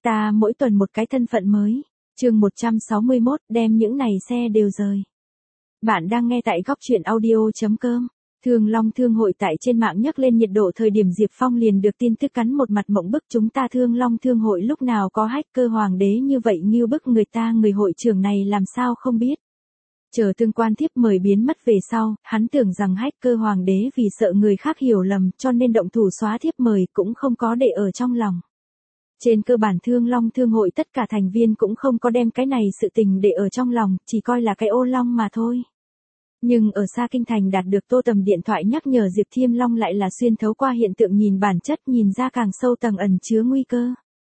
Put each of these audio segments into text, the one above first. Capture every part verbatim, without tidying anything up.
Ta mỗi tuần một cái thân phận mới. Chương một trăm sáu mươi mốt, đem những này xe đều rời. Bạn đang nghe tại góc truyện audio chấm com. Thương Long Thương hội tại trên mạng nhắc lên nhiệt độ thời điểm Diệp Phong liền được tin tức cắn một mặt mộng bức, chúng ta Thương Long Thương hội lúc nào có hacker hoàng đế như vậy nghiêu bức người ta, người hội trưởng này làm sao không biết. Chờ tương quan thiếp mời biến mất về sau, hắn tưởng rằng hacker hoàng đế vì sợ người khác hiểu lầm cho nên động thủ xóa thiếp mời, cũng không có để ở trong lòng. Trên cơ bản Thương Long Thương hội tất cả thành viên cũng không có đem cái này sự tình để ở trong lòng, chỉ coi là cái ô long mà thôi. Nhưng ở xa kinh thành đạt được Tô Tầm điện thoại nhắc nhở Diệp Thiêm Long lại là xuyên thấu qua hiện tượng nhìn bản chất, nhìn ra càng sâu tầng ẩn chứa nguy cơ.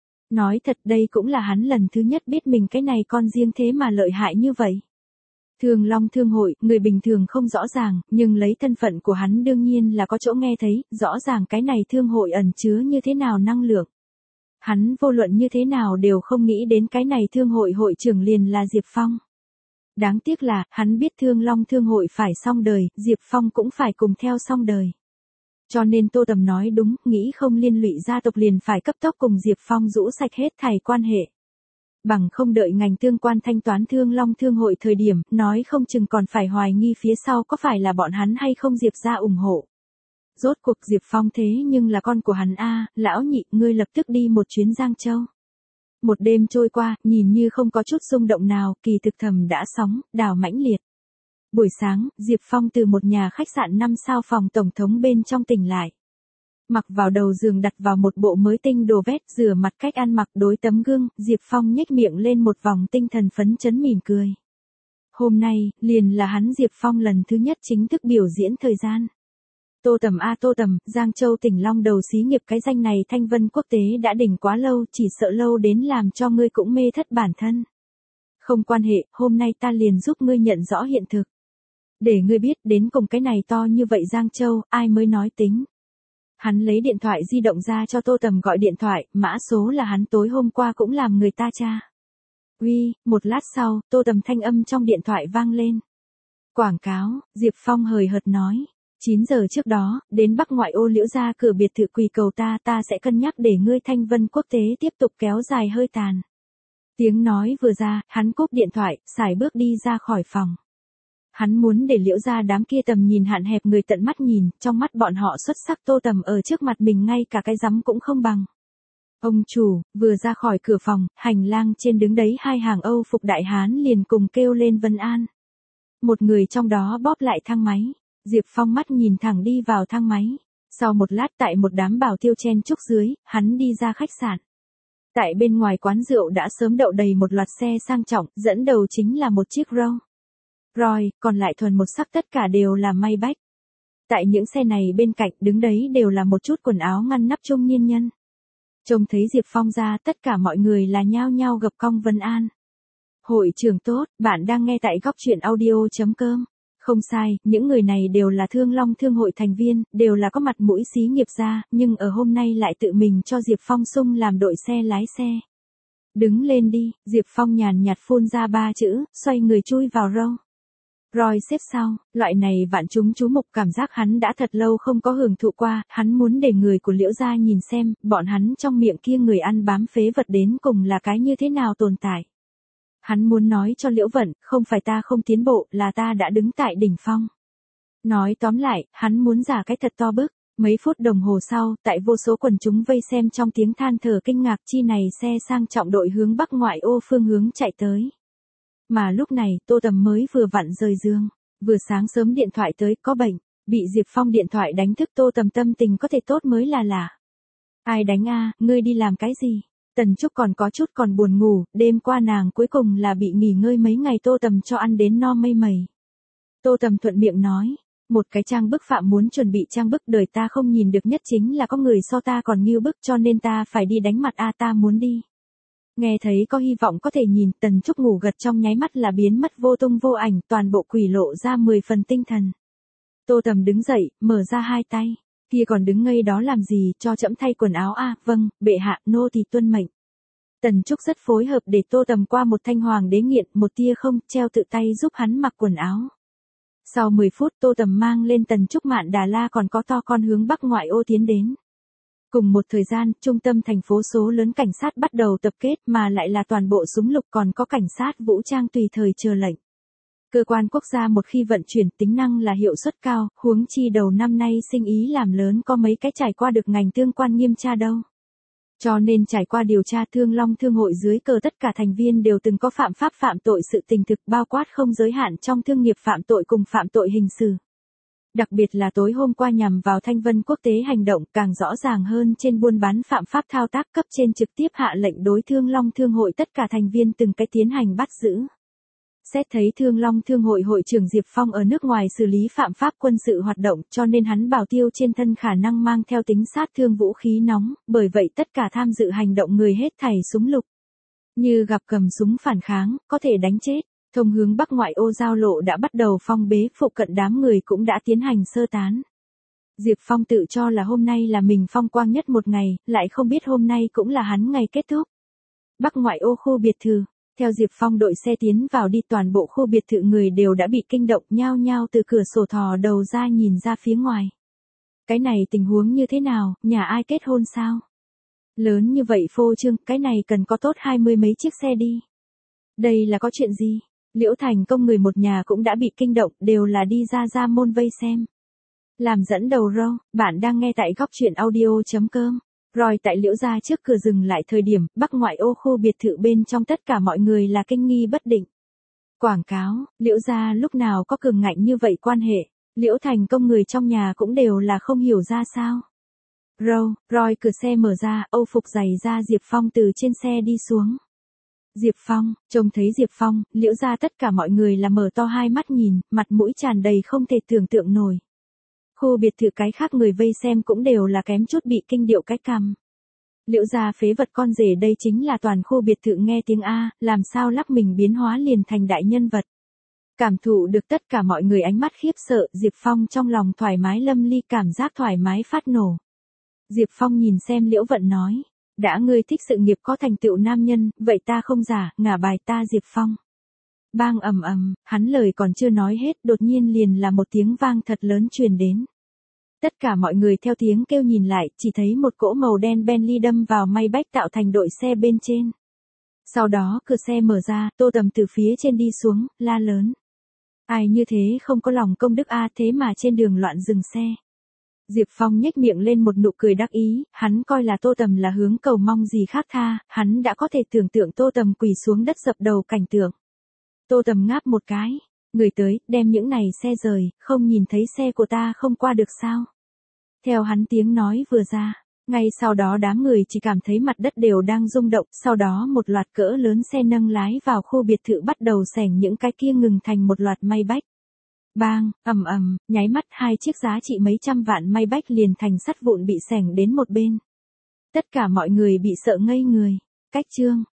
Nói thật đây cũng là hắn lần thứ nhất biết mình cái này con riêng thế mà lợi hại như vậy. Thương Long Thương hội, người bình thường không rõ ràng, nhưng lấy thân phận của hắn đương nhiên là có chỗ nghe thấy, rõ ràng cái này thương hội ẩn chứa như thế nào năng lượng. Hắn vô luận như thế nào đều không nghĩ đến cái này thương hội hội trưởng liền là Diệp Phong. Đáng tiếc là, hắn biết Thương Long Thương hội phải xong đời, Diệp Phong cũng phải cùng theo xong đời. Cho nên Tô Tầm nói đúng, nghĩ không liên lụy gia tộc liền phải cấp tốc cùng Diệp Phong rũ sạch hết thảy quan hệ. Bằng không đợi ngành tương quan thanh toán Thương Long Thương hội thời điểm, nói không chừng còn phải hoài nghi phía sau có phải là bọn hắn hay không Diệp ra ủng hộ. Rốt cuộc Diệp Phong thế nhưng là con của hắn a, lão nhị, ngươi lập tức đi một chuyến Giang Châu. Một đêm trôi qua, nhìn như không có chút xung động nào, kỳ thực thầm đã sóng, đào mãnh liệt. Buổi sáng, Diệp Phong từ một nhà khách sạn năm sao phòng tổng thống bên trong tỉnh lại. Mặc vào đầu giường đặt vào một bộ mới tinh đồ vét, rửa mặt cách ăn mặc đối tấm gương, Diệp Phong nhếch miệng lên một vòng tinh thần phấn chấn mỉm cười. Hôm nay, liền là hắn Diệp Phong lần thứ nhất chính thức biểu diễn thời gian. Tô Tầm a Tô Tầm, Giang Châu tỉnh Long đầu xí nghiệp, cái danh này thanh vân quốc tế đã đỉnh quá lâu, chỉ sợ lâu đến làm cho ngươi cũng mê thất bản thân. Không quan hệ, hôm nay ta liền giúp ngươi nhận rõ hiện thực. Để ngươi biết đến cùng cái này to như vậy Giang Châu, ai mới nói tính. Hắn lấy điện thoại di động ra cho Tô Tầm gọi điện thoại, mã số là hắn tối hôm qua cũng làm người ta tra. Uy, một lát sau, Tô Tầm thanh âm trong điện thoại vang lên. Quảng cáo, Diệp Phong hời hợt nói. chín giờ trước đó, đến Bắc ngoại ô Liễu gia cửa biệt thự quỳ cầu ta, ta sẽ cân nhắc để ngươi thanh vân quốc tế tiếp tục kéo dài hơi tàn. Tiếng nói vừa ra, hắn cúp điện thoại, sải bước đi ra khỏi phòng. Hắn muốn để Liễu gia đám kia tầm nhìn hạn hẹp người tận mắt nhìn, trong mắt bọn họ xuất sắc Tô Tầm ở trước mặt mình ngay cả cái rắm cũng không bằng. Ông chủ, vừa ra khỏi cửa phòng, hành lang trên đứng đấy hai hàng Âu phục đại hán liền cùng kêu lên vân an. Một người trong đó bóp lại thang máy. Diệp Phong mắt nhìn thẳng đi vào thang máy. Sau một lát tại một đám bảo tiêu chen chúc dưới, hắn đi ra khách sạn. Tại bên ngoài quán rượu đã sớm đậu đầy một loạt xe sang trọng, dẫn đầu chính là một chiếc Rolls Royce, còn lại thuần một sắc tất cả đều là Maybach. Tại những xe này bên cạnh đứng đấy đều là một chút quần áo ngăn nắp trung niên nhân. Trông thấy Diệp Phong ra, tất cả mọi người là nhao nhao gập cong vân an. Hội trưởng tốt, bạn đang nghe tại góc truyện audio chấm com. Không sai, những người này đều là Thương Long Thương hội thành viên, đều là có mặt mũi xí nghiệp ra, nhưng ở hôm nay lại tự mình cho Diệp Phong sung làm đội xe lái xe. Đứng lên đi, Diệp Phong nhàn nhạt phun ra ba chữ, xoay người chui vào Rolls Royce xếp sau, loại này vạn chúng chú mục cảm giác hắn đã thật lâu không có hưởng thụ qua, hắn muốn để người của Liễu gia nhìn xem, bọn hắn trong miệng kia người ăn bám phế vật đến cùng là cái như thế nào tồn tại. Hắn muốn nói cho Liễu Vận, không phải ta không tiến bộ, là ta đã đứng tại đỉnh phong. Nói tóm lại, hắn muốn giả cái thật to bức. Mấy phút đồng hồ sau, tại vô số quần chúng vây xem trong tiếng than thở kinh ngạc, chi này xe sang trọng đội hướng Bắc ngoại ô phương hướng chạy tới. Mà lúc này, Tô Tầm mới vừa vặn rời giường, vừa sáng sớm điện thoại tới, có bệnh, bị Diệp Phong điện thoại đánh thức. Tô Tầm tâm tình có thể tốt mới là lạ. Ai đánh a, ngươi đi làm cái gì? Tần Trúc còn có chút còn buồn ngủ, đêm qua nàng cuối cùng là bị nghỉ ngơi mấy ngày, Tô Tầm cho ăn đến no mây mẩy. Tô Tầm thuận miệng nói, một cái trang bức phạm muốn chuẩn bị trang bức, đời ta không nhìn được nhất chính là có người so ta còn nghiêu bức, cho nên ta phải đi đánh mặt a, ta muốn đi. Nghe thấy có hy vọng có thể nhìn, Tần Trúc ngủ gật trong nháy mắt là biến mất vô tung vô ảnh, toàn bộ quỷ lộ ra mười phần tinh thần. Tô Tầm đứng dậy, mở ra hai tay. Kia còn đứng ngây đó làm gì, cho trẫm thay quần áo a, à, vâng, bệ hạ, nô thì tuân mệnh. Tần Trúc rất phối hợp để Tô Tầm qua một thanh hoàng đế nghiện, một tia không, treo tự tay giúp hắn mặc quần áo. Sau mười phút Tô Tầm mang lên Tần Trúc mạn đà la còn có to con hướng Bắc ngoại ô tiến đến. Cùng một thời gian, trung tâm thành phố số lớn cảnh sát bắt đầu tập kết mà lại là toàn bộ súng lục còn có cảnh sát vũ trang tùy thời chờ lệnh. Cơ quan quốc gia một khi vận chuyển tính năng là hiệu suất cao, huống chi đầu năm nay sinh ý làm lớn có mấy cái trải qua được ngành tương quan nghiêm tra đâu. Cho nên trải qua điều tra Thương Long Thương hội dưới cờ tất cả thành viên đều từng có phạm pháp phạm tội sự tình thực bao quát không giới hạn trong thương nghiệp phạm tội cùng phạm tội hình sự. Đặc biệt là tối hôm qua nhằm vào Thanh Vân quốc tế hành động càng rõ ràng hơn trên buôn bán phạm pháp thao tác cấp trên trực tiếp hạ lệnh đối Thương Long Thương hội tất cả thành viên từng cái tiến hành bắt giữ. Xét thấy Thương Long Thương hội hội trưởng Diệp Phong ở nước ngoài xử lý phạm pháp quân sự hoạt động cho nên hắn bảo tiêu trên thân khả năng mang theo tính sát thương vũ khí nóng, bởi vậy tất cả tham dự hành động người hết thảy súng lục. Như gặp cầm súng phản kháng, có thể đánh chết. Thông hướng Bắc ngoại ô giao lộ đã bắt đầu phong bế, phụ cận đám người cũng đã tiến hành sơ tán. Diệp Phong tự cho là hôm nay là mình phong quang nhất một ngày, lại không biết hôm nay cũng là hắn ngày kết thúc. Bắc ngoại ô khu biệt thự, theo Diệp Phong đội xe tiến vào đi toàn bộ khu biệt thự người đều đã bị kinh động nhao nhao từ cửa sổ thò đầu ra nhìn ra phía ngoài. Cái này tình huống như thế nào, nhà ai kết hôn sao? Lớn như vậy phô trương, cái này cần có tốt hai mươi mấy chiếc xe đi. Đây là có chuyện gì? Liễu Thành Công người một nhà cũng đã bị kinh động, đều là đi ra ra môn vây xem. Làm dẫn đầu râu, bạn đang nghe tại góc truyện audio chấm com. Rồi tại Liễu gia trước cửa dừng lại thời điểm, Bắc ngoại ô khu biệt thự bên trong tất cả mọi người là kinh nghi bất định. Quảng cáo, Liễu gia lúc nào có cường ngạnh như vậy quan hệ, Liễu Thành Công người trong nhà cũng đều là không hiểu ra sao. Râu, rồi cửa xe mở ra, Âu phục giày ra Diệp Phong từ trên xe đi xuống. Diệp Phong, trông thấy Diệp Phong, Liễu gia tất cả mọi người là mở to hai mắt nhìn, mặt mũi tràn đầy không thể tưởng tượng nổi. Khu biệt thự cái khác người vây xem cũng đều là kém chút bị kinh điệu cái cằm. Liễu gia phế vật con rể đây chính là toàn khu biệt thự nghe tiếng A, làm sao lắc mình biến hóa liền thành đại nhân vật. Cảm thụ được tất cả mọi người ánh mắt khiếp sợ, Diệp Phong trong lòng thoải mái lâm ly cảm giác thoải mái phát nổ. Diệp Phong nhìn xem Liễu Vận nói. Đã ngươi thích sự nghiệp có thành tựu nam nhân, vậy ta không giả, ngả bài ta Diệp Phong. Bang ầm ầm, hắn lời còn chưa nói hết, đột nhiên liền là một tiếng vang thật lớn truyền đến. Tất cả mọi người theo tiếng kêu nhìn lại, chỉ thấy một cỗ màu đen Bentley đâm vào Maybach tạo thành đội xe bên trên. Sau đó cửa xe mở ra, Tô Tầm từ phía trên đi xuống, la lớn. Ai như thế không có lòng công đức a, thế mà trên đường loạn dừng xe. Diệp Phong nhếch miệng lên một nụ cười đắc ý, hắn coi là Tô Tầm là hướng cầu mong gì khác tha, hắn đã có thể tưởng tượng Tô Tầm quỳ xuống đất dập đầu cảnh tượng. Tô Tầm ngáp một cái, người tới, đem những này xe rời, không nhìn thấy xe của ta không qua được sao. Theo hắn tiếng nói vừa ra, ngay sau đó đám người chỉ cảm thấy mặt đất đều đang rung động, sau đó một loạt cỡ lớn xe nâng lái vào khu biệt thự bắt đầu xẻng những cái kia ngừng thành một loạt Maybach. Bang, ầm ầm, nháy mắt hai chiếc giá trị mấy trăm vạn Maybach liền thành sắt vụn bị xẻng đến một bên. Tất cả mọi người bị sợ ngây người. Cách chương,